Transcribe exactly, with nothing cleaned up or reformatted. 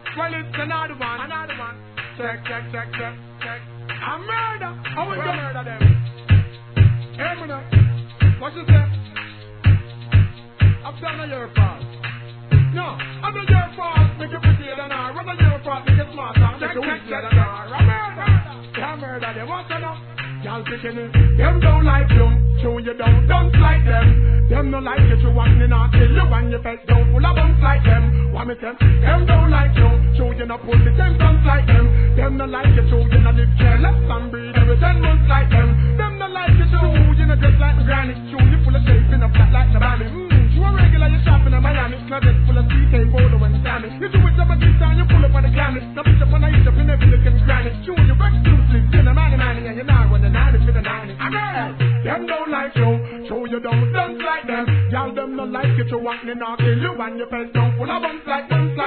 Well, it's another one, another one. Check, check, check, check, check. A murder. How we gonna murder them? Hey, man. What you say? I'm done your fault. No, I'm not your fault. Make you prettier than her. I'm not your fault. Make you smarter. Make you wickeder than her. A murder. Yeah, murder them. What you know? Y'all picking it. Them don't like you. Show you don't. Don't like them. Them don't like you. You want me not kill you when you felt down. Full of bumps like them. What me tell? Them don't like you. Show you not pussy. Them don't like them. Them don't like you. Show you not live careless and breathe every ten months like them. Them don't like you. Show you not just like granny. Show you full of shape in a flat like the valley. Mmm. You a regular. You shop in a Miami. Closet full of C K photo and Sammy. You do it up a this time. You pull up on the granny. Now bitch up on the eat up in every looking granny. Show you back to sleep. You know manny manny and you're not when the ninety for the ninety. Them don't like you, so you don't dance like them. Y'all them don't like you, so want me not kill you when you felt down full of bumps like them.